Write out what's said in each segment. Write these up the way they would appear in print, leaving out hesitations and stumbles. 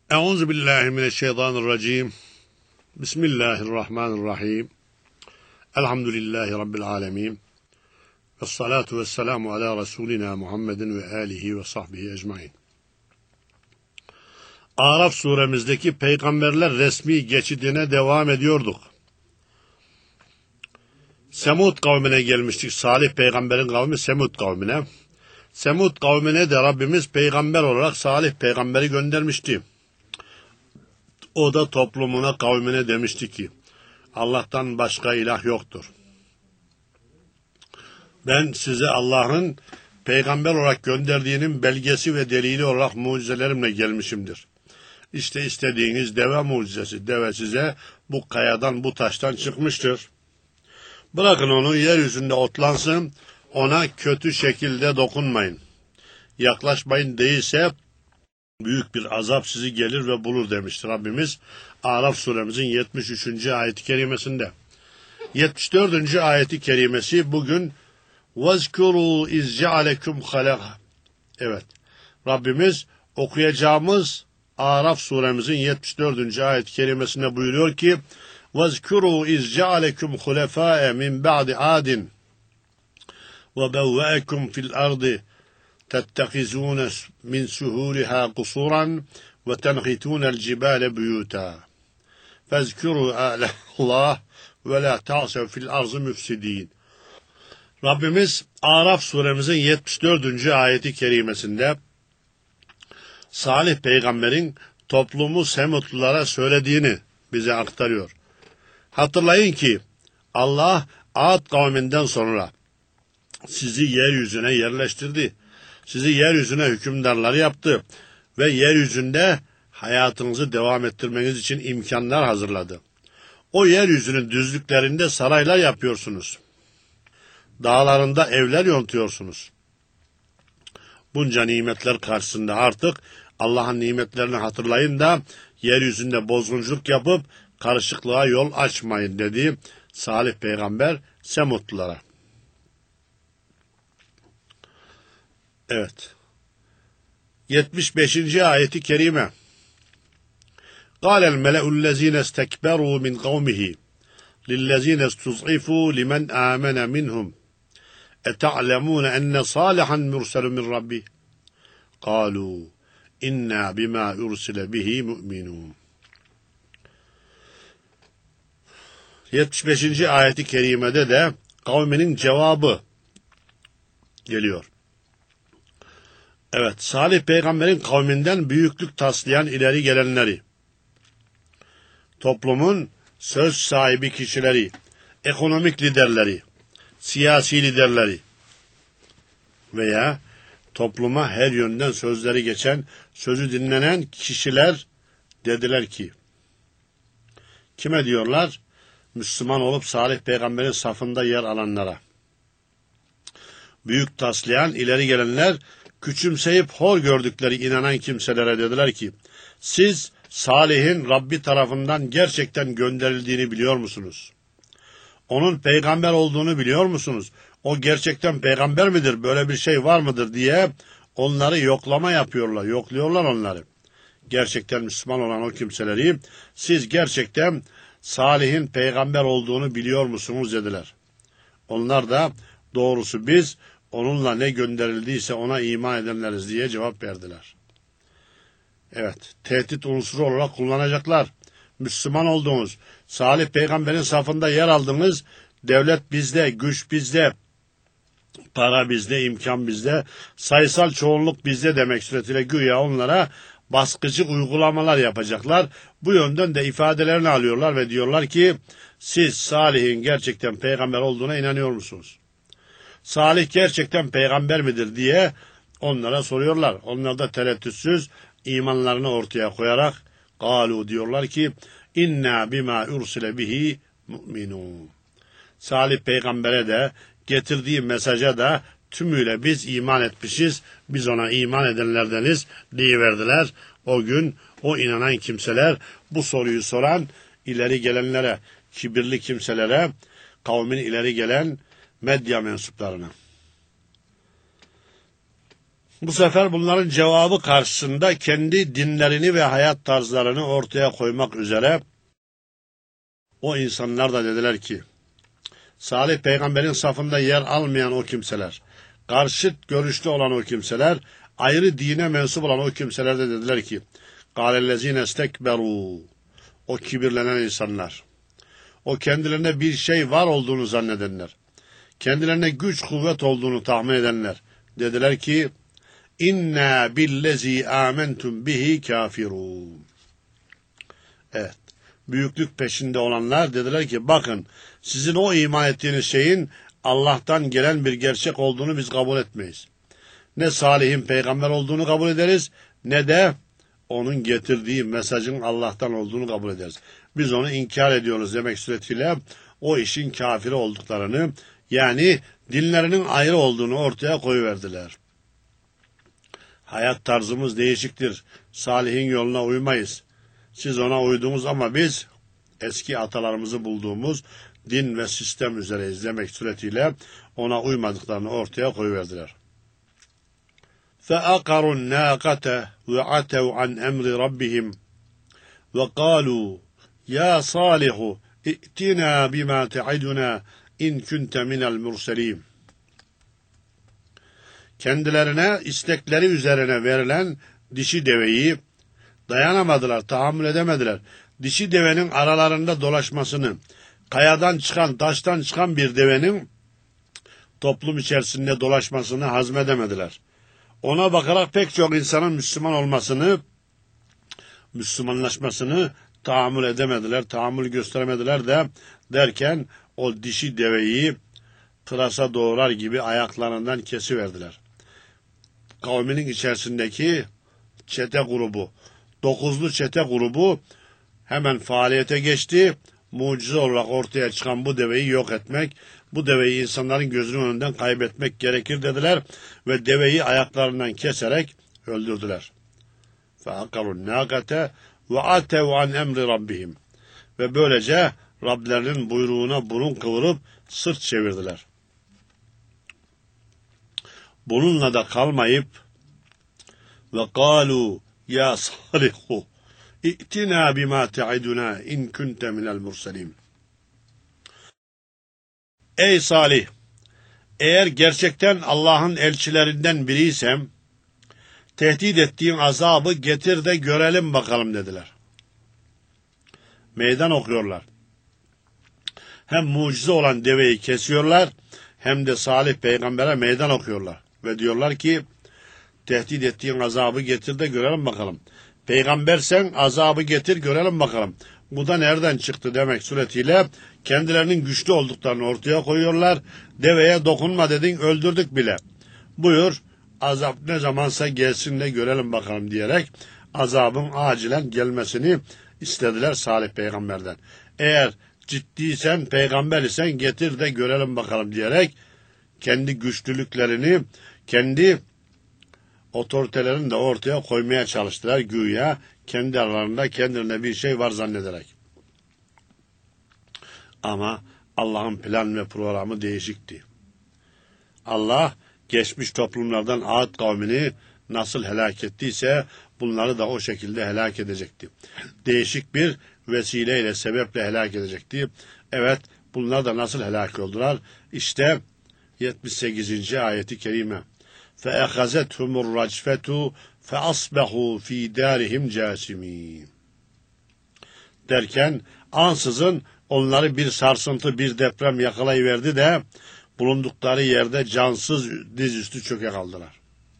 Euzu billahi mineşşeytanirracim. Bismillahirrahmanirrahim. Elhamdülillahi rabbil alamin. Ves salatu vesselamu ala Resulina Muhammedin ve alihi ve sahbihi ecmaîn. Araf suremizdeki peygamberler resmi geçidine devam ediyorduk. Semud kavmine gelmiştik. Salih peygamberin kavmi Semud kavmine. Semud kavmine de Rabbimiz peygamber olarak Salih peygamberi göndermişti. O da toplumuna, kavmine demişti ki, Allah'tan başka ilah yoktur. Ben size Allah'ın peygamber olarak gönderdiğinin belgesi ve delili olarak mucizelerimle gelmişimdir. İşte istediğiniz deve mucizesi. Deve size bu kayadan, bu taştan çıkmıştır. Bırakın onu yeryüzünde otlansın, ona kötü şekilde dokunmayın. Yaklaşmayın, değilse büyük bir azap sizi gelir ve bulur demiştir Rabbimiz Araf suremizin 73. ayet-i kerimesinde. 74. ayet-i kerimesi bugün وَذْكُرُوا اِذْ جَعَلَكُمْ خَلَقًا. Evet, Rabbimiz okuyacağımız Araf suremizin 74. ayet-i kerimesinde buyuruyor ki وَذْكُرُوا اِذْ جَعَلَكُمْ خُلَفَاءَ مِنْ بَعْدِ عَادٍ وَبَوَّأَكُمْ فِي الْأَرْضِ تتخذون من سهولها قصورا وتنحتون الجبال بيوتا فاذكروا آلاء الله ولا تعصوا في الأرض مفسدين. Rabbimiz Araf suremizin 74. ayeti kerimesinde Salih peygamberin toplumu Semutlulara söylediğini bize aktarıyor. Hatırlayın ki Allah Ad kavminden sonra sizi yeryüzüne yerleştirdi. Sizi yeryüzüne hükümdarlar yaptı ve yeryüzünde hayatınızı devam ettirmeniz için imkanlar hazırladı. O yeryüzünün düzlüklerinde saraylar yapıyorsunuz. Dağlarında evler yontuyorsunuz. Bunca nimetler karşısında artık Allah'ın nimetlerini hatırlayın da yeryüzünde bozgunculuk yapıp karışıklığa yol açmayın dedi Salih peygamber Semutlulara. Evet. 75. ayeti kerime. قال الملأ الذين استكبروا من قومه للذين استضعفوا لمن آمن منهم أتعلمون أن صالحا مرسل من ربه قالوا إنا بما أرسل به مؤمنون. 75. ayeti kerimede de kavminin cevabı geliyor. Evet, Salih peygamberin kavminden büyüklük taslayan ileri gelenleri, toplumun söz sahibi kişileri, ekonomik liderleri, siyasi liderleri veya topluma her yönden sözleri geçen, sözü dinlenen kişiler dediler ki, kime diyorlar? Müslüman olup Salih peygamberin safında yer alanlara. Büyük taslayan ileri gelenler, küçümseyip hor gördükleri inanan kimselere dediler ki, siz Salih'in Rabbi tarafından gerçekten gönderildiğini biliyor musunuz? Onun peygamber olduğunu biliyor musunuz? O gerçekten peygamber midir? Böyle bir şey var mıdır diye onları yoklama yapıyorlar, yokluyorlar onları. Gerçekten Müslüman olan o kimseleri, siz gerçekten Salih'in peygamber olduğunu biliyor musunuz dediler. Onlar da doğrusu biz onunla ne gönderildiyse ona iman edenleriz diye cevap verdiler. Evet, tehdit unsuru olarak kullanacaklar. Müslüman olduğunuz, Salih peygamberin safında yer aldınız, devlet bizde, güç bizde, para bizde, imkan bizde, sayısal çoğunluk bizde demek suretiyle güya onlara baskıcı uygulamalar yapacaklar. Bu yönden de ifadelerini alıyorlar ve diyorlar ki, siz Salih'in gerçekten peygamber olduğuna inanıyor musunuz? Salih gerçekten peygamber midir diye onlara soruyorlar. Onlar da tereddütsüz imanlarını ortaya koyarak galu diyorlar ki inna bima ursile bihi mu'minun. Salih peygambere de getirdiği mesaja da tümüyle biz iman etmişiz, biz ona iman edenlerdeniz deyiverdiler. O gün o inanan kimseler bu soruyu soran ileri gelenlere, kibirli kimselere, kavmin ileri gelen medya mensuplarına. Bu sefer bunların cevabı karşısında kendi dinlerini ve hayat tarzlarını ortaya koymak üzere o insanlar da dediler ki, Salih peygamberin safında yer almayan o kimseler, karşıt görüşlü olan o kimseler, ayrı dine mensup olan o kimseler de dediler ki, قَالَ estekberu, o kibirlenen insanlar, o kendilerine bir şey var olduğunu zannedenler, kendilerine güç kuvvet olduğunu tahmin edenler, dediler ki, İnna billezi amentum bihi kafirun. Evet. Büyüklük peşinde olanlar dediler ki bakın sizin o iman ettiğiniz şeyin Allah'tan gelen bir gerçek olduğunu biz kabul etmeyiz. Ne Salih'in peygamber olduğunu kabul ederiz ne de onun getirdiği mesajın Allah'tan olduğunu kabul ederiz. Biz onu inkar ediyoruz demek suretiyle o işin kafiri olduklarını yani dinlerinin ayrı olduğunu ortaya koyuverdiler. Hayat tarzımız değişiktir. Salih'in yoluna uymayız. Siz ona uydunuz ama biz eski atalarımızı bulduğumuz din ve sistem üzere izlemek suretiyle ona uymadıklarını ortaya koyuverdiler. فَأَقَرُوا النَّاقَةَ وَعَتَوْا عَنْ اَمْرِ رَبِّهِمْ وَقَالُوا يَا صَالِحُ اِئْتِنَا بِمَا تَعِدُنَا اِنْ كُنْتَ مِنَ الْمُرْسَلِينَ. Kendilerine istekleri üzerine verilen dişi deveyi dayanamadılar, tahammül edemediler. Dişi devenin aralarında dolaşmasını, kayadan çıkan, taştan çıkan bir devenin toplum içerisinde dolaşmasını hazmedemediler. Ona bakarak pek çok insanın Müslüman olmasını, Müslümanlaşmasını tahammül edemediler, tahammül gösteremediler de derken o dişi deveyi pırasa doğrar gibi ayaklarından kesiverdiler. Kavminin içerisindeki çete grubu, 9'lu çete grubu hemen faaliyete geçti. Mucize olarak ortaya çıkan bu deveyi yok etmek, bu deveyi insanların gözünün önünden kaybetmek gerekir dediler ve deveyi ayaklarından keserek öldürdüler. فَاَقَرُوا النَّاقَةَ وَعَتَوْا عَنْ اَمْرِ رَبِّهِمْ. Ve böylece Rablerinin buyruğuna burun kıvırıp sırt çevirdiler. Bununla da kalmayıp وَقَالُوا يَا صَالِحُ اِئْتِنَا بِمَا تَعِدُنَا اِنْ كُنْتَ مِنَ الْمُرْسَلِينَ. Ey Salih! Eğer gerçekten Allah'ın elçilerinden biriysem, tehdit ettiğin azabı getir de görelim bakalım dediler. Meydan okuyorlar. Hem mucize olan deveyi kesiyorlar, hem de Salih peygambere meydan okuyorlar. Ve diyorlar ki, tehdit ettiğin azabı getir de görelim bakalım. Peygambersen azabı getir görelim bakalım. Bu da nereden çıktı demek suretiyle kendilerinin güçlü olduklarını ortaya koyuyorlar. Deveye dokunma dedin öldürdük bile. Buyur azap ne zamansa gelsin de görelim bakalım diyerek azabın acilen gelmesini istediler Salih peygamberden. Eğer ciddiysen peygamber isen getir de görelim bakalım diyerek kendi güçlülüklerini kendi otoritelerini de ortaya koymaya çalıştılar güya kendi aralarında kendilerine bir şey var zannederek. Ama Allah'ın plan ve programı değişikti. Allah geçmiş toplumlardan Ad kavmini nasıl helak ettiyse bunları da o şekilde helak edecekti. Değişik bir vesileyle, sebeple helak edecekti. Evet, bunlar da nasıl helak oldular? İşte 78. ayeti kerime. فَاَخَزَتْهُمُ الرَّجْفَةُ فَأَصْبَحُوا ف۪ي دَارِهِمْ جَاسِم۪ينَ. Derken ansızın onları bir sarsıntı, bir deprem yakalayıverdi de bulundukları yerde cansız dizüstü çöke kaldılar.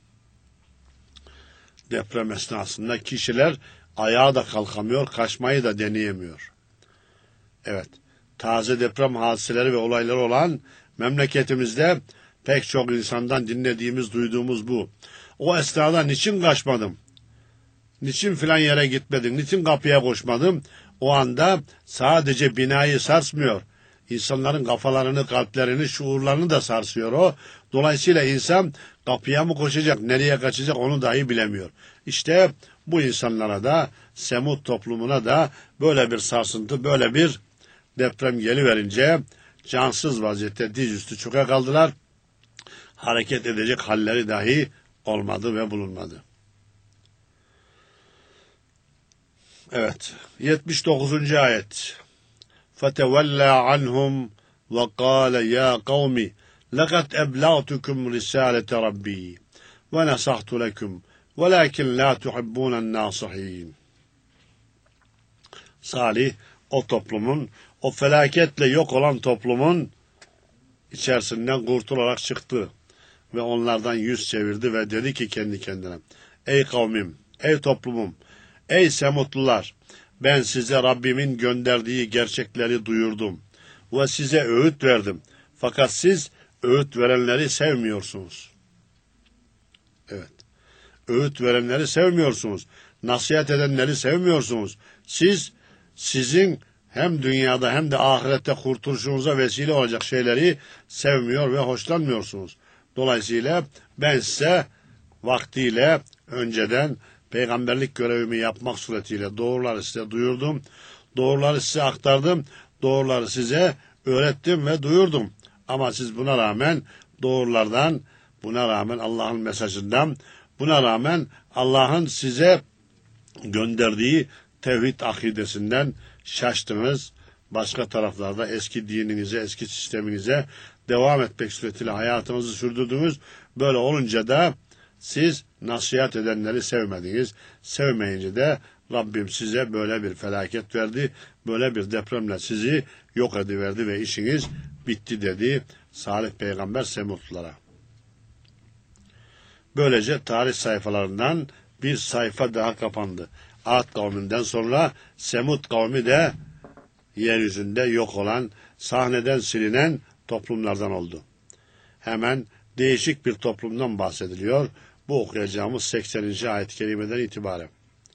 Deprem esnasında kişiler ayağa da kalkamıyor, kaçmayı da deneyemiyor. Evet, taze deprem hadiseleri ve olayları olan memleketimizde pek çok insandan dinlediğimiz, duyduğumuz bu. O esnada niçin kaçmadım? Niçin filan yere gitmedim? Niçin kapıya koşmadım? O anda sadece binayı sarsmıyor. İnsanların kafalarını, kalplerini, şuurlarını da sarsıyor o. Dolayısıyla insan kapıya mı koşacak, nereye kaçacak onu dahi bilemiyor. İşte bu insanlara da, Semud toplumuna da böyle bir sarsıntı, böyle bir deprem geliverince cansız vaziyette dizüstü çöke kaldılar. Hareket edecek halleri dahi olmadı ve bulunmadı. Evet. 79. ayet. فَتَوَلَّى عَنْهُمْ وَقَالَ يَا قَوْمِ لَقَدْ أَبْلَغْتُكُمْ رِسَالَةَ رَبِّي وَنَصَحْتُ لَكُمْ وَلَكِنْ لَا تُحِبُّونَ النَّاصِحِينَ. Salih o toplumun, o felaketle yok olan toplumun içerisinden kurtularak çıktı ve onlardan yüz çevirdi ve dedi ki kendi kendine: Ey kavmim, ey toplumum, ey Semutlular, ben size Rabbimin gönderdiği gerçekleri duyurdum ve size öğüt verdim. Fakat siz öğüt verenleri sevmiyorsunuz. Evet. Öğüt verenleri sevmiyorsunuz. Nasihat edenleri sevmiyorsunuz. Sizin hem dünyada hem de ahirette kurtuluşunuza vesile olacak şeyleri sevmiyor ve hoşlanmıyorsunuz. Dolayısıyla ben size vaktiyle önceden peygamberlik görevimi yapmak suretiyle doğruları size duyurdum. Doğruları size aktardım. Doğruları size öğrettim ve duyurdum. Ama siz buna rağmen doğrulardan, buna rağmen Allah'ın mesajından, buna rağmen Allah'ın size gönderdiği tevhid akidesinden şaştınız. Başka taraflarda eski dininize, eski sisteminize devam etmek suretiyle hayatınızı sürdürdünüz. Böyle olunca da siz nasihat edenleri sevmediniz. Sevmeyince de Rabbim size böyle bir felaket verdi. Böyle bir depremle sizi yok ediverdi ve işiniz bitti dedi Salih peygamber Semutlulara. Böylece tarih sayfalarından bir sayfa daha kapandı. Ad kavminden sonra Semut kavmi de yeryüzünde yok olan, sahneden silinen toplumlardan oldu. Hemen değişik bir toplumdan bahsediliyor. Bu okuyacağımız 80. ayet-i kerimeden itibaren.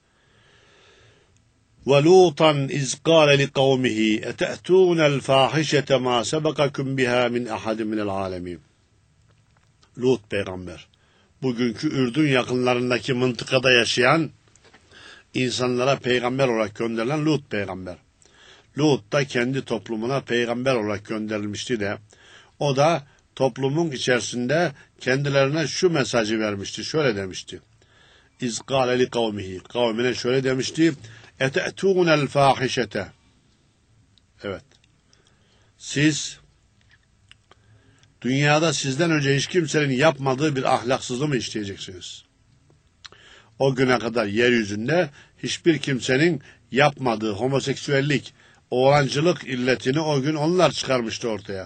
وَلُوطًا اِذْ قَالَ لِقَوْمِهِ اَتَأْتُونَ الْفَاحِشَةَ مَا سَبَقَكُمْ بِهَا مِنْ اَحَدٍ مِنَ الْعَالَمِينَ. Lut peygamber, bugünkü Ürdün yakınlarındaki mıntıkada yaşayan insanlara peygamber olarak gönderilen Lut peygamber. Lut da kendi toplumuna peygamber olarak gönderilmişti de o da toplumun içerisinde kendilerine şu mesajı vermişti. Şöyle demişti. İzgâle li kavmihi. Kavmine şöyle demişti. Ete'tûnel fâhişete. Evet. Siz dünyada sizden önce hiç kimsenin yapmadığı bir ahlaksızlığı mı işleyeceksiniz? O güne kadar yeryüzünde hiçbir kimsenin yapmadığı homoseksüellik, oğlancılık illetini o gün onlar çıkarmıştı ortaya.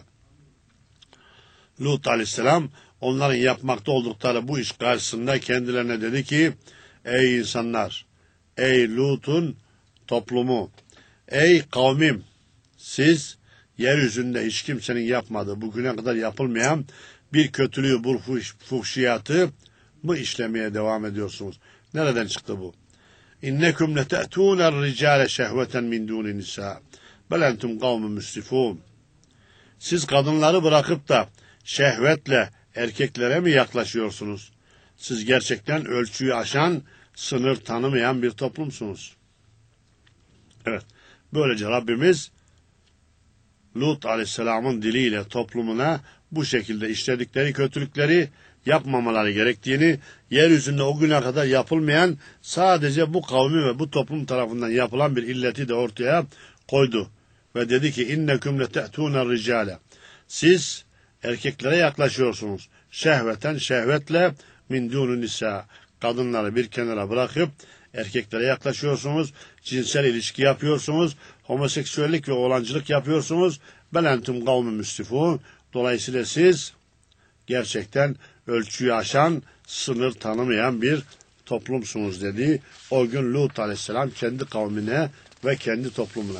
Lut aleyhisselam onların yapmakta oldukları bu iş karşısında kendilerine dedi ki: Ey insanlar, ey Lut'un toplumu, ey kavmim, siz yeryüzünde hiç kimsenin yapmadığı, bugüne kadar yapılmayan bir kötülüğü, bu fuhşiyatı mı işlemeye devam ediyorsunuz? Nereden çıktı bu? İnnekum lete'tûner ricâle şehveten min dûni nisâ. Bel entum kavmun müsrifûn. Siz kadınları bırakıp da şehvetle erkeklere mi yaklaşıyorsunuz? Siz gerçekten ölçüyü aşan, sınır tanımayan bir toplumsunuz. Evet, böylece Rabbimiz Lut aleyhisselamın diliyle toplumuna bu şekilde işledikleri kötülükleri yapmamaları gerektiğini, yeryüzünde o güne kadar yapılmayan sadece bu kavmi ve bu toplum tarafından yapılan bir illeti de ortaya koydu. Ve dedi ki: İnneküm lete'tûner ricâle. Siz erkeklere yaklaşıyorsunuz. Şehveten, şehvetle, min dûnü nisâ. Kadınları bir kenara bırakıp erkeklere yaklaşıyorsunuz. Cinsel ilişki yapıyorsunuz. Homoseksüellik ve oğlancılık yapıyorsunuz. Bel entum kavmun müsrifûn. Dolayısıyla siz gerçekten ölçüyü aşan, sınır tanımayan bir toplumsunuz dedi. O gün Lut aleyhisselam kendi kavmine ve kendi toplumuna.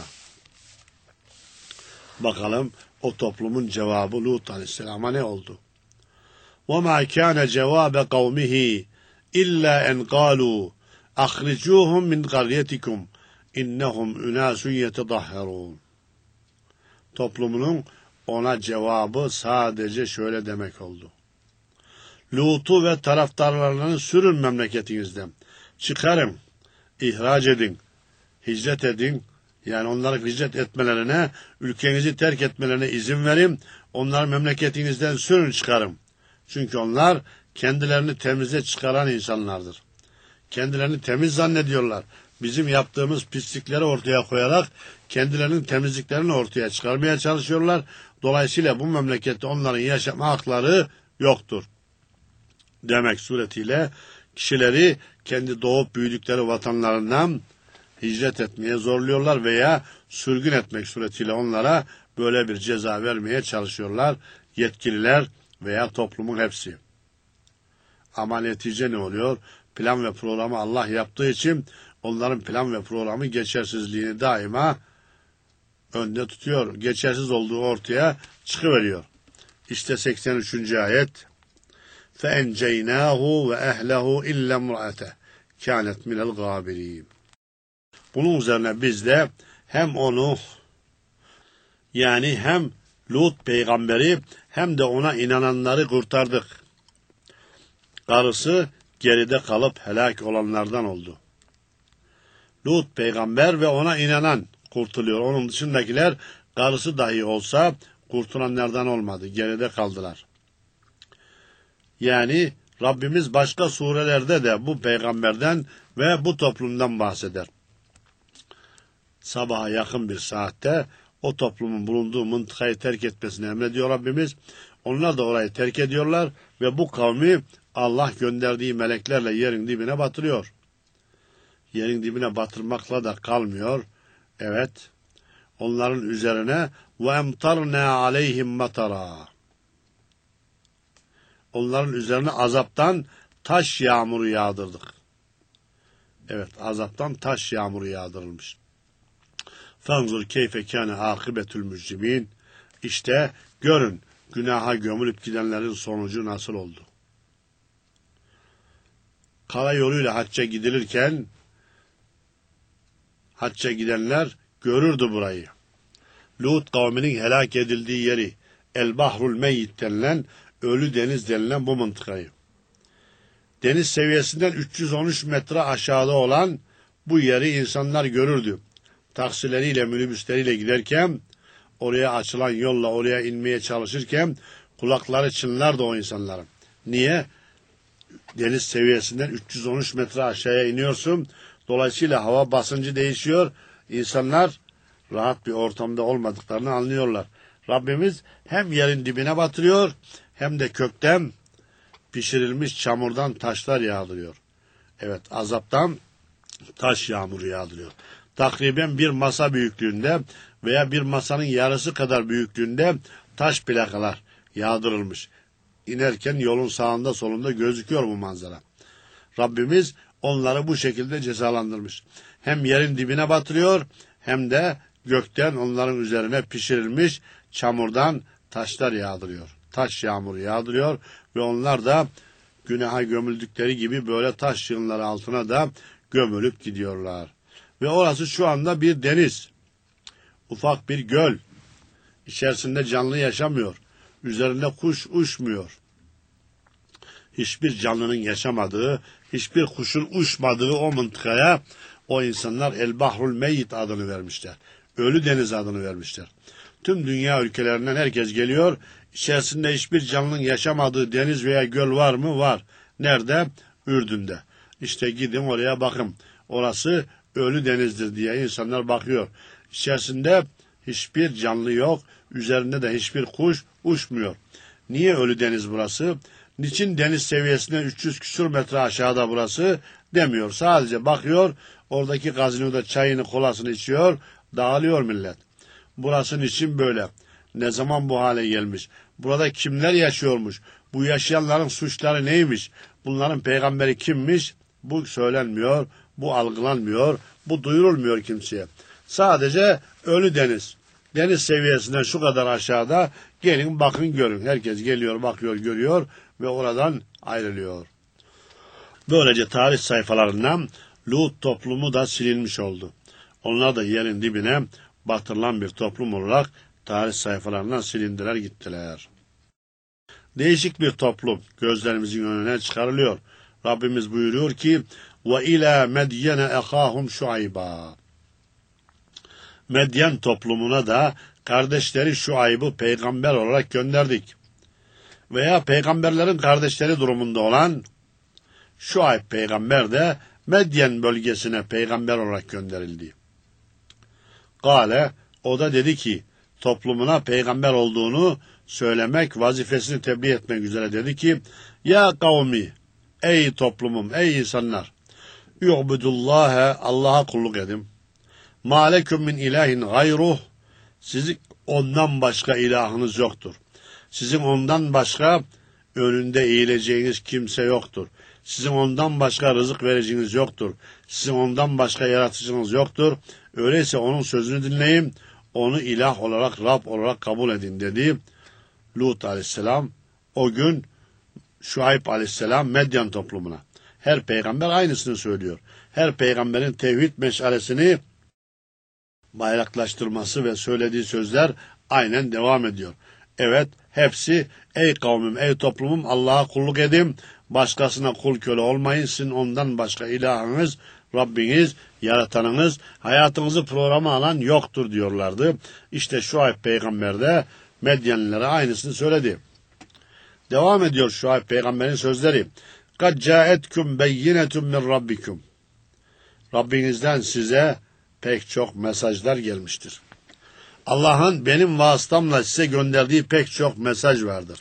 Bakalım o toplumun cevabı Lut aleyhisselama ne oldu? وَمَا كَانَ جَوَابَ قَوْمِهِ إِلَّا اَنْ قَالُوا اَخْرِجُوهُمْ مِنْ قَرْيَتِكُمْ اِنَّهُمْ اُنَاسٌ يَتَضَحَّرُونَ. Toplumunun ona cevabı sadece şöyle demek oldu. Lut'u ve taraftarlarını sürün memleketinizden. Çıkarın, ihraç edin, hicret edin. Yani onların hicret etmelerine, ülkenizi terk etmelerine izin verin. Onları memleketinizden sürün çıkarın. Çünkü onlar kendilerini temize çıkaran insanlardır. Kendilerini temiz zannediyorlar. Bizim yaptığımız pislikleri ortaya koyarak kendilerinin temizliklerini ortaya çıkarmaya çalışıyorlar. Dolayısıyla bu memlekette onların yaşama hakları yoktur demek suretiyle kişileri kendi doğup büyüdükleri vatanlarından hicret etmeye zorluyorlar veya sürgün etmek suretiyle onlara böyle bir ceza vermeye çalışıyorlar yetkililer veya toplumun hepsi. Ama netice ne oluyor? Plan ve programı Allah yaptığı için onların plan ve programı geçersizliğini daima önde tutuyor. Geçersiz olduğu ortaya çıkıveriyor. İşte 83. ayet. فَاَنْجَيْنَاهُ وَاَهْلَهُ اِلَّا مُرْأَتَهُ كَانَتْ مِنَ الْغَابِرِينَ. Bunun üzerine biz de hem onu yani hem Lut peygamberi hem de ona inananları kurtardık. Karısı geride kalıp helak olanlardan oldu. Lut peygamber ve ona inanan kurtuluyor. Onun dışındakiler karısı dahi olsa kurtulanlardan olmadı. Geride kaldılar. Yani Rabbimiz başka surelerde de bu peygamberden ve bu toplumdan bahseder. Sabaha yakın bir saatte o toplumun bulunduğu mıntıkayı terk etmesini emrediyor Rabbimiz. Onlar da orayı terk ediyorlar ve bu kavmi Allah gönderdiği meleklerle yerin dibine batırıyor. Yerin dibine batırmakla da kalmıyor. Evet, onların üzerine وَاَمْطَرْنَا عَلَيْهِمْ مَطَرًا. Onların üzerine azaptan taş yağmuru yağdırdık. Evet, azaptan taş yağmuru yağdırılmış. فَانْظُرْ كَيْفَ كَانَ عَاقِبَةُ الْمُجْرِمِينَ. İşte görün, günaha gömülüp gidenlerin sonucu nasıl oldu? Karayoluyla hacca gidilirken hacca gidenler görürdü burayı. Lut kavminin helak edildiği yeri, El-Bahrul Meyyit denilen, Ölü Deniz denilen bu mıntıkayı. Deniz seviyesinden 313 metre aşağıda olan bu yeri insanlar görürdü. Taksileriyle, minibüsleriyle giderken, oraya açılan yolla oraya inmeye çalışırken kulakları çınlardı o insanların. Niye? Deniz seviyesinden 313 metre aşağıya iniyorsun. Dolayısıyla hava basıncı değişiyor. İnsanlar rahat bir ortamda olmadıklarını anlıyorlar. Rabbimiz hem yerin dibine batırıyor hem de kökten pişirilmiş çamurdan taşlar yağdırıyor. Evet, azaptan taş yağmuru yağdırıyor. Takriben bir masa büyüklüğünde veya bir masanın yarısı kadar büyüklüğünde taş plakalar yağdırılmış. İnerken yolun sağında solunda gözüküyor bu manzara. Rabbimiz onları bu şekilde cezalandırmış. Hem yerin dibine batırıyor hem de gökten onların üzerine pişirilmiş çamurdan taşlar yağdırıyor. Taş yağmuru yağdırıyor ve onlar da günaha gömüldükleri gibi böyle taş yığınları altına da gömülüp gidiyorlar. Ve orası şu anda bir deniz. Ufak bir göl. İçerisinde canlı yaşamıyor. Üzerinde kuş uçmuyor. Hiçbir canlının yaşamadığı, hiçbir kuşun uçmadığı o mıntıkaya o insanlar El-Bahrul Meyyit adını vermişler. Ölü Deniz adını vermişler. Tüm dünya ülkelerinden herkes geliyor. İçerisinde hiçbir canlının yaşamadığı deniz veya göl var mı? Var. Nerede? Ürdün'de. İşte gidin oraya bakın. Orası Ölü Deniz'dir diye insanlar bakıyor. İçerisinde hiçbir canlı yok. Üzerinde de hiçbir kuş uçmuyor. Niye Ölü Deniz burası? Niçin deniz seviyesinden 300 küsur metre aşağıda burası demiyor. Sadece bakıyor, oradaki gazinoda çayını kolasını içiyor, dağılıyor millet. Burası niçin böyle? Ne zaman bu hale gelmiş? Burada kimler yaşıyormuş? Bu yaşayanların suçları neymiş? Bunların peygamberi kimmiş? Bu söylenmiyor, bu algılanmıyor, bu duyurulmuyor kimseye. Sadece Ölü Deniz. Deniz seviyesinden şu kadar aşağıda gelin bakın görün. Herkes geliyor, bakıyor, görüyor ve oradan ayrılıyor. Böylece tarih sayfalarından Lut toplumu da silinmiş oldu. Onlar da yerin dibine batırılan bir toplum olarak tarih sayfalarından silindiler gittiler. Değişik bir toplum gözlerimizin önüne çıkarılıyor. Rabbimiz buyuruyor ki وَاِلَى مَدْيَنَ اَخَاهُمْ شُعَيْبًا. Medyen toplumuna da kardeşleri Şuayb'ı peygamber olarak gönderdik. veya peygamberlerin kardeşleri durumunda olan Şuayb peygamber de Medyen bölgesine peygamber olarak gönderildi. Kale, o da dedi ki, toplumuna peygamber olduğunu söylemek, vazifesini tebliğ etmek üzere dedi ki, ya kavmi, ey toplumum, ey insanlar, yu'budullâhe, Allah'a kulluk edin. Ma leküm min ilahin gayruh, sizin ondan başka ilahınız yoktur. Sizin ondan başka önünde eğileceğiniz kimse yoktur. Sizin ondan başka rızık vereceğiniz yoktur. Sizin ondan başka yaratıcınız yoktur. Öyleyse onun sözünü dinleyin, onu ilah olarak, Rab olarak kabul edin dedi. Lut aleyhisselam o gün Şuayb aleyhisselam Medyen toplumuna. Her peygamber aynısını söylüyor. Her peygamberin tevhid meşalesini bayraklaştırması ve söylediği sözler aynen devam ediyor. Evet, hepsi ey kavmim, ey toplumum, Allah'a kulluk edin, başkasına kul köle olmayın, sizin ondan başka ilahınız, Rabbiniz, yaratanınız, hayatınızı programa alan yoktur diyorlardı. İşte Şuayb peygamber de Medyenlilere aynısını söyledi. Devam ediyor Şuayb peygamberin sözleri. قَدْ جَاءَتْكُمْ بَيِّنَةٌ مِّنْ رَبِّكُمْ Rabbinizden size pek çok mesajlar gelmiştir. Allah'ın benim vasıtamla size gönderdiği pek çok mesaj vardır.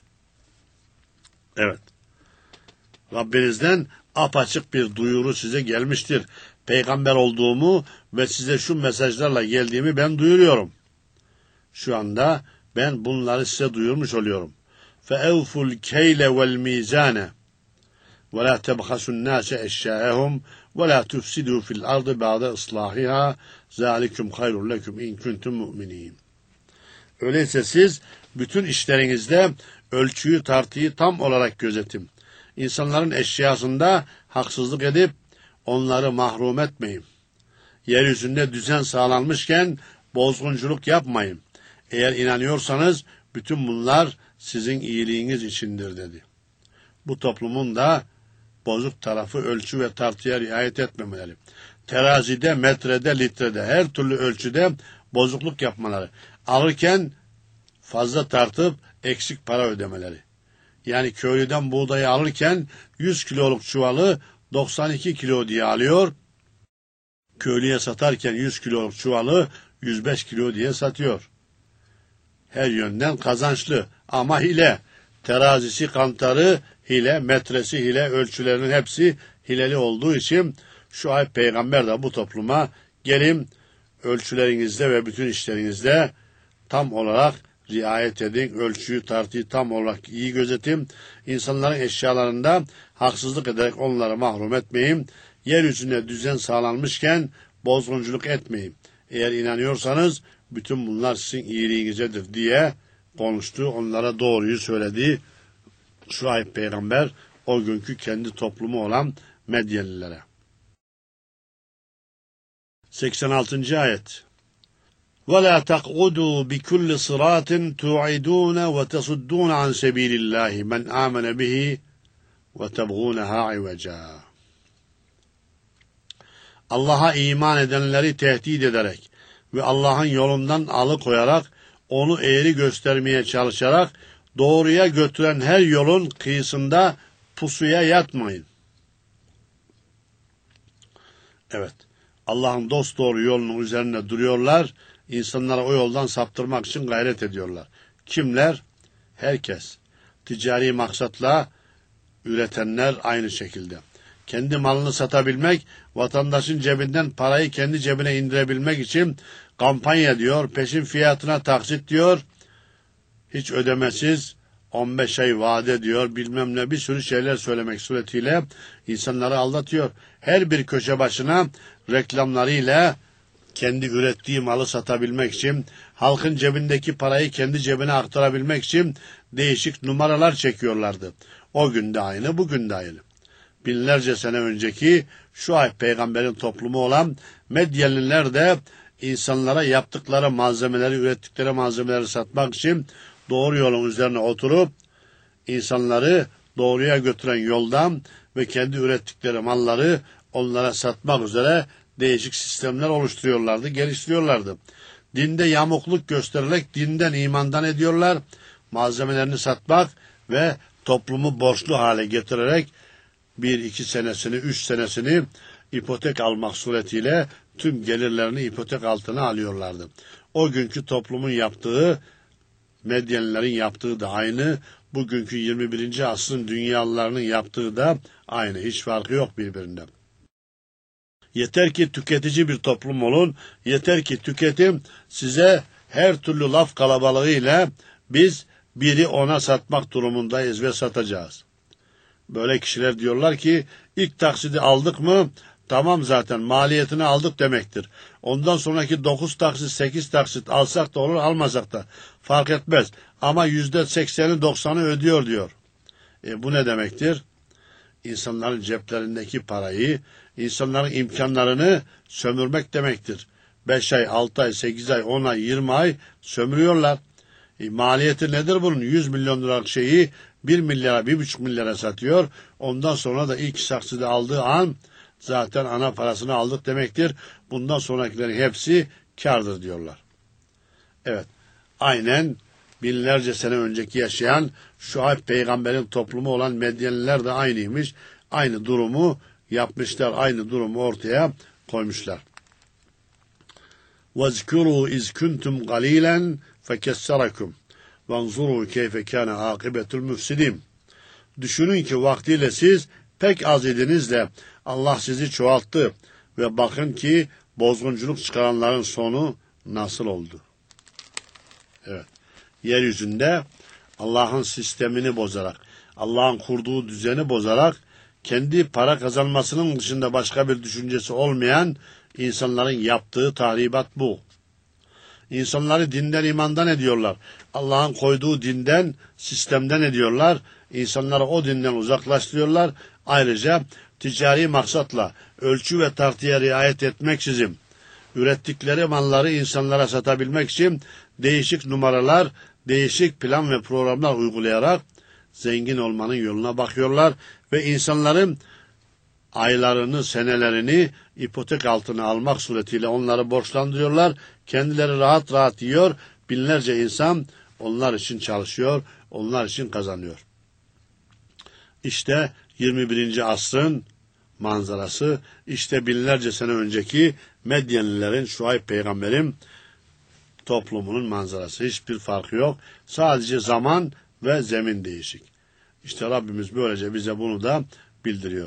Evet. Rabbinizden apaçık bir duyuru size gelmiştir. Peygamber olduğumu ve size şu mesajlarla geldiğimi ben duyuruyorum. Şu anda ben bunları size duyurmuş oluyorum. فَاَوْفُ الْكَيْلَ وَالْمِيزَانَ وَلَا تَبْخَسُوا النَّاسَ اَشْيَاءَهُمْ وَلَا تُفْسِدُوا فِي الْأَرْضِ بَعْدَ إِصْلَاحِهَا ذَٰلِكُمْ خَيْرٌ لَكُمْ اِنْ كُنْتُمْ مُؤْمِنِينَ Öyleyse siz bütün işlerinizde ölçüyü tartıyı tam olarak gözetin. İnsanların eşyasında haksızlık edip onları mahrum etmeyin. Yeryüzünde düzen sağlanmışken bozgunculuk yapmayın. Eğer inanıyorsanız bütün bunlar sizin iyiliğiniz içindir dedi. Bu toplumun da bozuk tarafı ölçü ve tartıya riayet etmemeleri. Terazide, metrede, litrede, her türlü ölçüde bozukluk yapmaları. Alırken fazla tartıp eksik para ödemeleri. Yani köylüden buğdayı alırken 100 kiloluk çuvalı 92 kilo diye alıyor. Köylüye satarken 100 kiloluk çuvalı 105 kilo diye satıyor. Her yönden kazançlı ama hile. Terazisi, kantarı hile, metresi hile, ölçülerinin hepsi hileli olduğu için Şuayb peygamber de bu topluma gelin ölçülerinizde ve bütün işlerinizde tam olarak riayet edin, ölçüyü tartıyı tam olarak iyi gözetin, insanların eşyalarında haksızlık ederek onları mahrum etmeyin, yeryüzünde düzen sağlanmışken bozgunculuk etmeyin. Eğer inanıyorsanız bütün bunlar sizin iyiliğinizdedir diye konuştu, onlara doğruyu söyledi Şuayb peygamber o günkü kendi toplumu olan Medyenlilere. 86. ayet. وَلَا تَقْعُدُوا بِكُلِّ صِرَاطٍ تُوعِدُونَ وَتَصُدُّونَ عَنْ سَب۪يلِ اللّٰهِ مَنْ آمَنَ بِهِ وَتَبْغُونَهَا عِوَجًا Allah'a iman edenleri tehdit ederek ve Allah'ın yolundan alıkoyarak onu eğri göstermeye çalışarak doğruya götüren her yolun kıyısında pusuya yatmayın. Evet, Allah'ın dosdoğru yolunun üzerinde duruyorlar, insanlara o yoldan saptırmak için gayret ediyorlar. Kimler? Herkes. Ticari maksatla üretenler aynı şekilde. Kendi malını satabilmek, vatandaşın cebinden parayı kendi cebine indirebilmek için kampanya diyor, peşin fiyatına taksit diyor, hiç ödemesiz 15 ay vade diyor, bilmem ne bir sürü şeyler söylemek suretiyle insanları aldatıyor. Her bir köşe başına reklamlarıyla kendi ürettiği malı satabilmek için, halkın cebindeki parayı kendi cebine aktarabilmek için değişik numaralar çekiyorlardı. O gün de aynı, bugün de aynı. Binlerce sene önceki Şuayb peygamberin toplumu olan Medyenliler de insanlara yaptıkları malzemeleri, ürettikleri malzemeleri satmak için doğru yolun üzerine oturup insanları doğruya götüren yoldan ve kendi ürettikleri malları onlara satmak üzere değişik sistemler oluşturuyorlardı, geliştiriyorlardı. Dinde yamukluk göstererek dinden imandan ediyorlar. Malzemelerini satmak ve toplumu borçlu hale getirerek 1-2 senesini, 3 senesini ipotek almak suretiyle tüm gelirlerini ipotek altına alıyorlardı. O günkü toplumun yaptığı, Medyenlilerin yaptığı da aynı, bugünkü 21. asrın dünyalılarının yaptığı da aynı. Hiç farkı yok birbirinden. Yeter ki tüketici bir toplum olun, yeter ki tüketim size her türlü laf kalabalığıyla biz biri ona satmak durumundayız ve satacağız. Böyle kişiler diyorlar ki ilk taksidi aldık mı tamam zaten maliyetini aldık demektir. Ondan sonraki 9 taksit 8 taksit alsak da olur almasak da fark etmez. Ama %80'i 90'ı ödüyor diyor. Bu ne demektir? İnsanların ceplerindeki parayı, insanların imkanlarını sömürmek demektir. 5 ay, 6 ay, 8 ay, 10 ay, 20 ay sömürüyorlar. Maliyeti nedir bunun? 100 milyon liralık şeyi 1 milyara, 1,5 milyara satıyor. Ondan sonra da ilk taksidi aldığı an zaten ana parasını aldık demektir. Bundan sonrakilerin hepsi kârdır diyorlar. Evet, aynen binlerce sene önceki yaşayan Şuayb peygamberin toplumu olan Medyenliler de aynıymış. Aynı durumu yapmışlar, aynı durumu ortaya koymuşlar. وَاذْكُرُوا اِذْ كُنْتُمْ قَلِيلًا فَكَسَّرَكُمْ وَانْظُرُوا كَيْفَ كَانَ عَاقِبَةُ الْمُفْسِدِينَ. Düşünün ki vaktiyle siz pek az idiniz de Allah sizi çoğalttı ve bakın ki bozgunculuk çıkaranların sonu nasıl oldu. Evet. Yeryüzünde Allah'ın sistemini bozarak, Allah'ın kurduğu düzeni bozarak, kendi para kazanmasının dışında başka bir düşüncesi olmayan insanların yaptığı tahribat bu. İnsanları dinden, imandan ediyorlar. Allah'ın koyduğu dinden, sistemden ediyorlar. İnsanları o dinden uzaklaştırıyorlar. Ayrıca ticari maksatla, ölçü ve tartıya riayet etmeksizin, ürettikleri malları insanlara satabilmek için değişik numaralar, değişik plan ve programlar uygulayarak zengin olmanın yoluna bakıyorlar ve insanların aylarını, senelerini ipotek altına almak suretiyle onları borçlandırıyorlar. Kendileri rahat rahat yiyor. Binlerce insan onlar için çalışıyor, onlar için kazanıyor. İşte 21. asrın manzarası, işte binlerce sene önceki Medyenlilerin, Şuayb peygamberin toplumunun manzarası. Hiçbir farkı yok. Sadece zaman ve zemin değişik. İşte Rabbimiz böylece bize bunu da bildiriyor.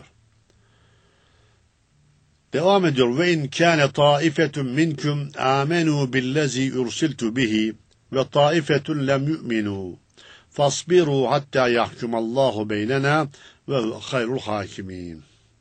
Devam ediyor. Ve in kâne taifetun minkum âmenû billezî ursiltu bihi ve taifetun lem yu'minû fasbirû hattâ yahkumallahu beynena ve hayrul hakimîn.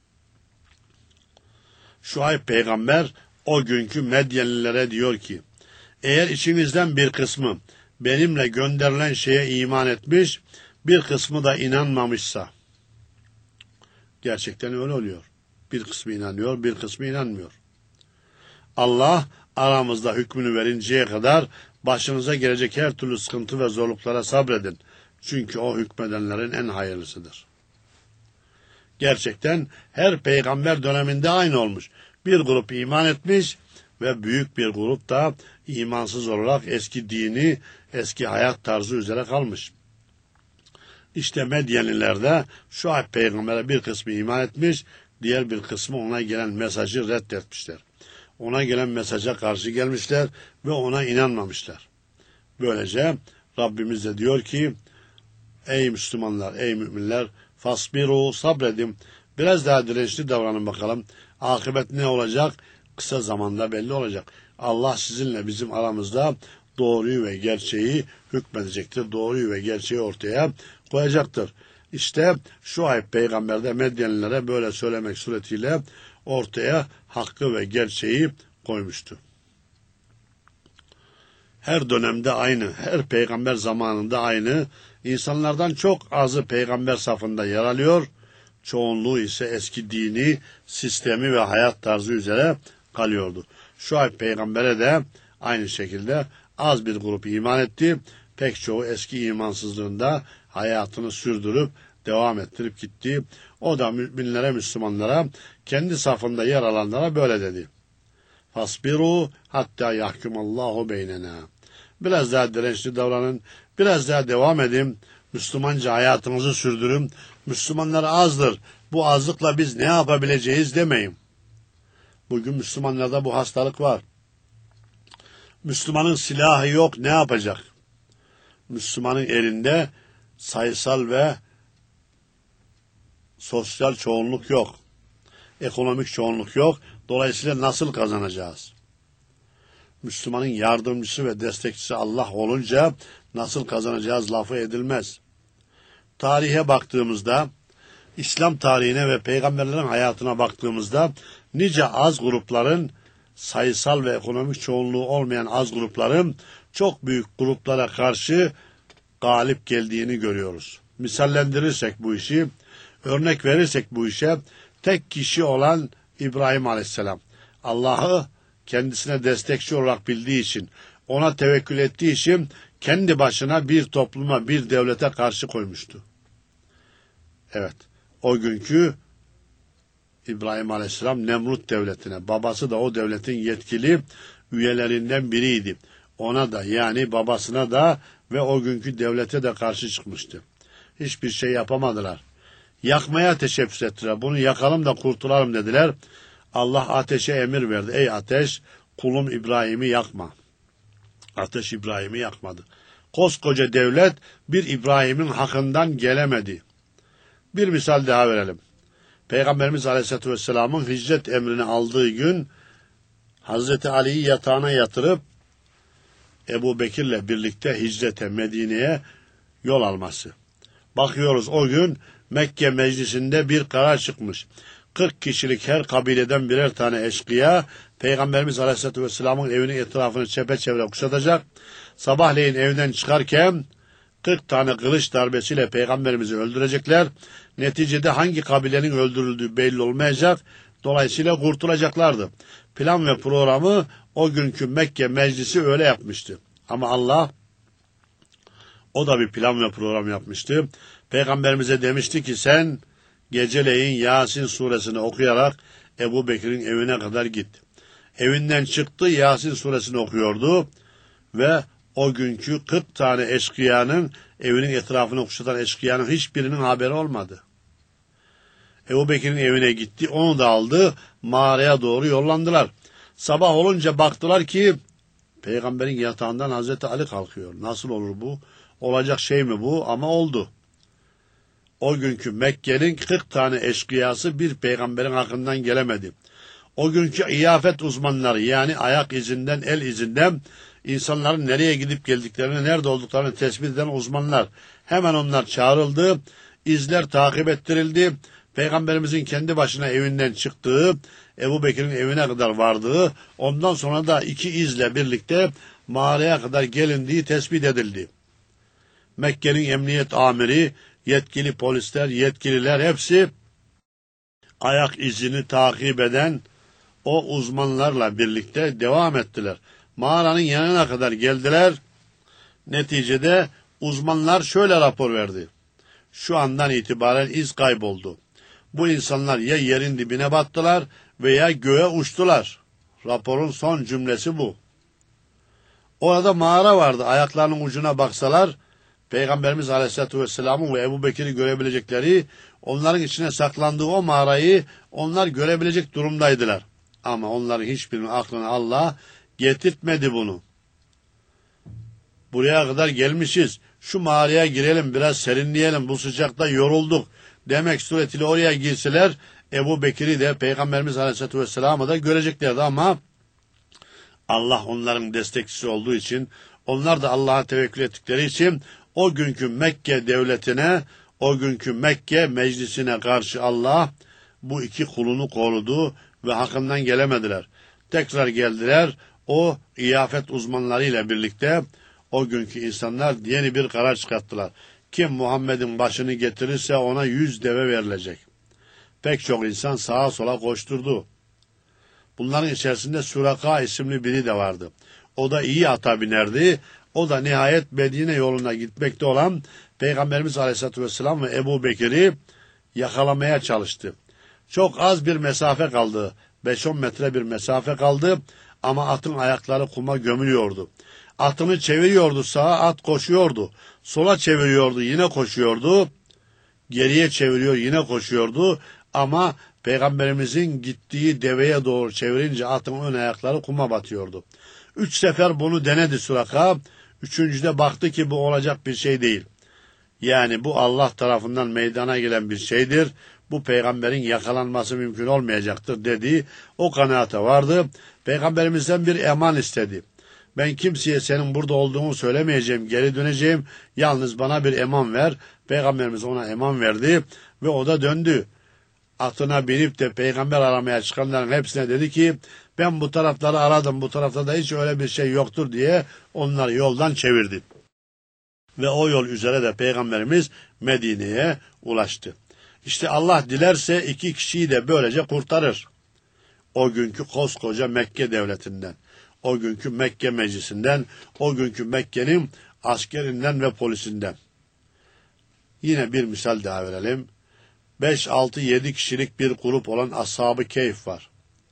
Şuayb peygamber o günkü Medyenlilere diyor ki, eğer içinizden bir kısmı benimle gönderilen şeye iman etmiş, bir kısmı da inanmamışsa, gerçekten öyle oluyor. Bir kısmı inanıyor, bir kısmı inanmıyor. Allah aramızda hükmünü verinceye kadar başınıza gelecek her türlü sıkıntı ve zorluklara sabredin. Çünkü o hükmedenlerin en hayırlısıdır. Gerçekten her peygamber döneminde aynı olmuş. Bir grup iman etmiş ve büyük bir grup da imansız olarak eski dini, eski hayat tarzı üzere kalmış. İşte Medyenlilerde Şuayb peygambere bir kısmı iman etmiş, diğer bir kısmı ona gelen mesajı reddetmişler. Ona gelen mesaja karşı gelmişler ve ona inanmamışlar. Böylece Rabbimiz de diyor ki, ey Müslümanlar, ey müminler, fasbiru, sabredin, biraz daha dirençli davranın bakalım. Akıbet ne olacak? Kısa zamanda belli olacak. Allah sizinle bizim aramızda doğruyu ve gerçeği hükmedecektir. Doğruyu ve gerçeği ortaya koyacaktır. İşte Şuayb peygamber de Medyenlilere böyle söylemek suretiyle ortaya hakkı ve gerçeği koymuştu. Her dönemde aynı, her peygamber zamanında aynı, insanlardan çok azı peygamber safında yer alıyor, çoğunluğu ise eski dini, sistemi ve hayat tarzı üzere kalıyordu. Şuayb peygambere de aynı şekilde az bir grup iman etti, pek çoğu eski imansızlığında hayatını sürdürüp devam ettirip gitti. O da müminlere, Müslümanlara, kendi safında yer alanlara böyle dedi. Fasbiru hatta yahkumallahu beynena. Biraz daha dirençli davranın, biraz daha devam edin. Müslümanca hayatınızı sürdürün. Müslümanlar azdır. Bu azlıkla biz ne yapabileceğiz demeyin. Bugün Müslümanlarda bu hastalık var. Müslümanın silahı yok, ne yapacak? Müslümanın elinde sayısal ve sosyal çoğunluk yok. Ekonomik çoğunluk yok. Dolayısıyla nasıl kazanacağız? Müslümanın yardımcısı ve destekçisi Allah olunca nasıl kazanacağız lafı edilmez. Tarihe baktığımızda, İslam tarihine ve peygamberlerin hayatına baktığımızda nice az grupların, sayısal ve ekonomik çoğunluğu olmayan az grupların çok büyük gruplara karşı galip geldiğini görüyoruz. Misallendirirsek bu işi, örnek verirsek bu işe, tek kişi olan İbrahim Aleyhisselam, Allah'ı kendisine destekçi olarak bildiği için, ona tevekkül ettiği için kendi başına bir topluma, bir devlete karşı koymuştu. Evet, o günkü İbrahim Aleyhisselam Nemrut devletine, babası da o devletin yetkili üyelerinden biriydi. Ona da, yani babasına da ve o günkü devlete de karşı çıkmıştı. Hiçbir şey yapamadılar. Yakmaya teşebbüs ettiler. Bunu yakalım da kurtulalım dediler. Allah ateşe emir verdi. Ey ateş, kulum İbrahim'i yakma. Ateş İbrahim'i yakmadı. Koskoca devlet bir İbrahim'in hakkından gelemedi. Bir misal daha verelim. Peygamberimiz Aleyhisselatü Vesselam'ın hicret emrini aldığı gün Hazreti Ali'yi yatağına yatırıp Ebu Bekir'le birlikte hicrete, Medine'ye yol alması. Bakıyoruz o gün Mekke meclisinde bir karar çıkmış. 40 kişilik her kabileden birer tane eşkıya Peygamberimiz Aleyhisselatü Vesselam'ın evinin etrafını çepeçevre kuşatacak. Sabahleyin evden çıkarken 40 tane kılıç darbesiyle Peygamberimizi öldürecekler. Neticede hangi kabilenin öldürüldüğü belli olmayacak. Dolayısıyla kurtulacaklardı. Plan ve programı o günkü Mekke meclisi öyle yapmıştı. Ama Allah o da bir plan ve program yapmıştı. Peygamberimize demişti ki sen geceleyin Yasin suresini okuyarak Ebu Bekir'in evine kadar git. Evinden çıktı, Yasin suresini okuyordu ve o günkü 40 tane eşkıyanın, evinin etrafını kuşatan eşkıyanın hiçbirinin haberi olmadı. Ebu Bekir'in evine gitti, onu da aldı, mağaraya doğru yollandılar. Sabah olunca baktılar ki Peygamberin yatağından Hazreti Ali kalkıyor. Nasıl olur bu? Olacak şey mi bu? Ama oldu. O günkü Mekke'nin 40 tane eşkıyası bir peygamberin hakkından gelemedi. O günkü iyafet uzmanları, yani ayak izinden, el izinden insanların nereye gidip geldiklerini, nerede olduklarını tespit eden uzmanlar. Hemen onlar çağrıldı, izler takip ettirildi. Peygamberimizin kendi başına evinden çıktığı, Ebu Bekir'in evine kadar vardığı, ondan sonra da 2 izle birlikte mağaraya kadar gelindiği tespit edildi. Mekke'nin emniyet amiri, yetkili polisler, yetkililer hepsi ayak izini takip eden o uzmanlarla birlikte devam ettiler. Mağaranın yanına kadar geldiler. Neticede uzmanlar şöyle rapor verdi. Şu andan itibaren iz kayboldu. Bu insanlar ya yerin dibine battılar veya göğe uçtular. Raporun son cümlesi bu. Orada mağara vardı. Ayaklarının ucuna baksalar Peygamberimiz Aleyhisselatü Vesselam'ın ve Ebu Bekir'i görebilecekleri, onların içine saklandığı o mağarayı onlar görebilecek durumdaydılar. Ama onların hiçbirinin aklına Allah getirtmedi bunu. Buraya kadar gelmişiz. Şu mağaraya girelim, biraz serinleyelim, bu sıcakta yorulduk demek suretiyle oraya girseler Ebu Bekir'i de Peygamberimiz Aleyhisselatü Vesselam'ı da göreceklerdi ama Allah onların destekçisi olduğu için, onlar da Allah'a tevekkül ettikleri için o günkü Mekke devletine, o günkü Mekke meclisine karşı Allah bu 2 kulunu korudu ve hakkından gelemediler. Tekrar geldiler, o iyafet uzmanlarıyla birlikte o günkü insanlar yeni bir karar çıkarttılar. Kim Muhammed'in başını getirirse ona 100 deve verilecek. Pek çok insan sağa sola koşturdu. Bunların içerisinde Suraka isimli biri de vardı. O da iyi ata binerdi. O da nihayet Medine yoluna gitmekte olan Peygamberimiz Aleyhisselatü Vesselam ve Ebu Bekir'i yakalamaya çalıştı. Çok az bir mesafe kaldı. 5-10 metre bir mesafe kaldı ama atın ayakları kuma gömülüyordu. Atını çeviriyordu sağa, at koşuyordu. Sola çeviriyordu, yine koşuyordu. Geriye çeviriyor, yine koşuyordu. Ama Peygamberimizin gittiği deveye doğru çevirince atın ön ayakları kuma batıyordu. 3 sefer bunu denedi Suraka. Üçüncüde baktı ki bu olacak bir şey değil. Yani bu Allah tarafından meydana gelen bir şeydir. Bu peygamberin yakalanması mümkün olmayacaktır dedi. O kanaate vardı. Peygamberimizden bir eman istedi. Ben kimseye senin burada olduğunu söylemeyeceğim, geri döneceğim. Yalnız bana bir eman ver. Peygamberimiz ona eman verdi ve o da döndü. Atına binip de peygamber aramaya çıkanların hepsine dedi ki ben bu tarafları aradım, bu tarafta da hiç öyle bir şey yoktur diye onları yoldan çevirdi. Ve o yol üzere de Peygamberimiz Medine'ye ulaştı. İşte Allah dilerse 2 kişiyi de böylece kurtarır. O günkü koskoca Mekke devletinden, o günkü Mekke meclisinden, o günkü Mekke'nin askerinden ve polisinden. Yine bir misal daha verelim. 5, 6, 7 kişilik bir grup olan Ashab-ı Keyf var.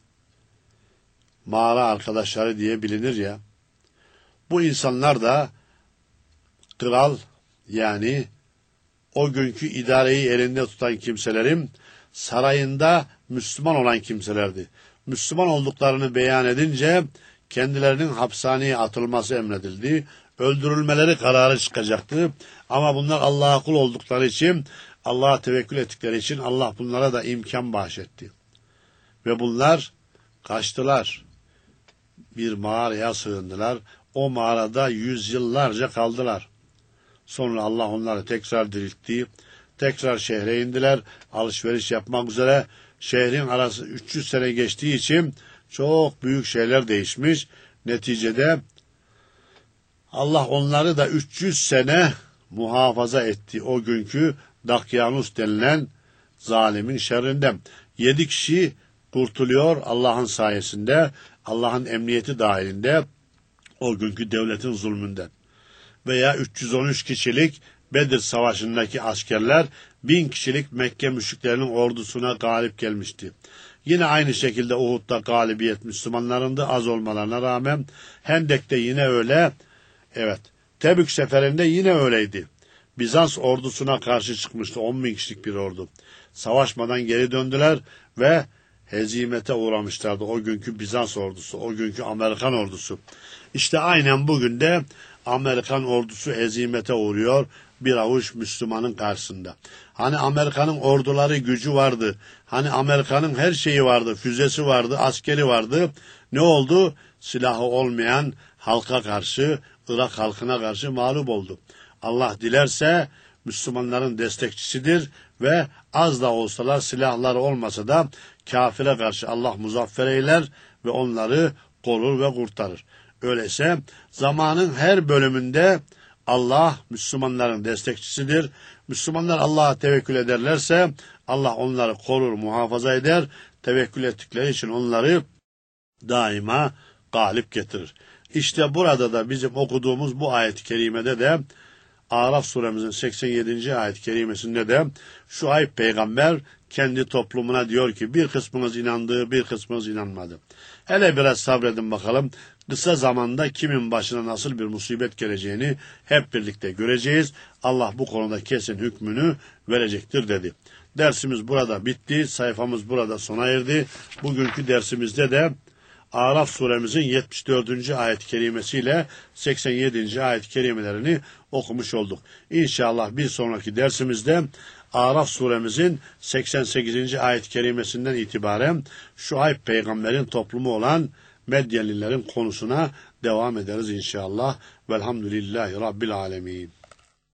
Mağara arkadaşları diye bilinir ya. Bu insanlar da kral, yani o günkü idareyi elinde tutan kimselerin sarayında Müslüman olan kimselerdi. Müslüman olduklarını beyan edince kendilerinin hapishaneye atılması emredildi. Öldürülmeleri kararı çıkacaktı. Ama bunlar Allah'a kul oldukları için, Allah'a tevekkül ettikleri için Allah bunlara da imkan bahşetti. Ve bunlar kaçtılar. Bir mağaraya sığındılar. O mağarada yüzyıllarca kaldılar. Sonra Allah onları tekrar diriltti. Tekrar şehre indiler. Alışveriş yapmak üzere. Şehrin arası 300 sene geçtiği için çok büyük şeyler değişmiş. Neticede Allah onları da 300 sene muhafaza etti. O günkü Dakyanus denilen zalimin şerrinden. 7 kişi kurtuluyor Allah'ın sayesinde. Allah'ın emniyeti dahilinde o günkü devletin zulmünden. Veya 313 kişilik Bedir Savaşı'ndaki askerler 1000 kişilik Mekke müşriklerinin ordusuna galip gelmişti. Yine aynı şekilde Uhud'da galibiyet Müslümanlarındı, az olmalarına rağmen. Hendek'te yine öyle. Evet, Tebük seferinde yine öyleydi. Bizans ordusuna karşı çıkmıştı 10.000 kişilik bir ordu. Savaşmadan geri döndüler ve hezimete uğramışlardı o günkü Bizans ordusu, o günkü Amerikan ordusu. İşte aynen bugün de Amerikan ordusu hezimete uğruyor bir avuç Müslümanın karşısında. Hani Amerikan'ın orduları, gücü vardı. Hani Amerikan'ın her şeyi vardı. Füzesi vardı, askeri vardı. Ne oldu? Silahı olmayan halka karşı, Irak halkına karşı mağlup oldu. Allah dilerse Müslümanların destekçisidir ve az da olsalar silahları olmasa da kafire karşı Allah muzaffer eyler ve onları korur ve kurtarır. Öyleyse zamanın her bölümünde Allah Müslümanların destekçisidir. Müslümanlar Allah'a tevekkül ederlerse Allah onları korur, muhafaza eder. Tevekkül ettikleri için onları daima galip getirir. İşte burada da bizim okuduğumuz bu ayet-i kerimede de Araf suremizin 87. ayet-i kerimesinde de Şuayb peygamber kendi toplumuna diyor ki bir kısmınız inandı, bir kısmınız inanmadı. Hele biraz sabredin bakalım. Kısa zamanda kimin başına nasıl bir musibet geleceğini hep birlikte göreceğiz. Allah bu konuda kesin hükmünü verecektir dedi. Dersimiz burada bitti. Sayfamız burada sona erdi. Bugünkü dersimizde de Araf suremizin 74. ayet-i kerimesiyle 87. ayet-i kerimelerini okumuş olduk. İnşallah bir sonraki dersimizde Araf suremizin 88. ayet-i kerimesinden itibaren Şuayb peygamberin toplumu olan Medyenlilerin konusuna devam ederiz inşallah. Velhamdülillahi Rabbil alemin.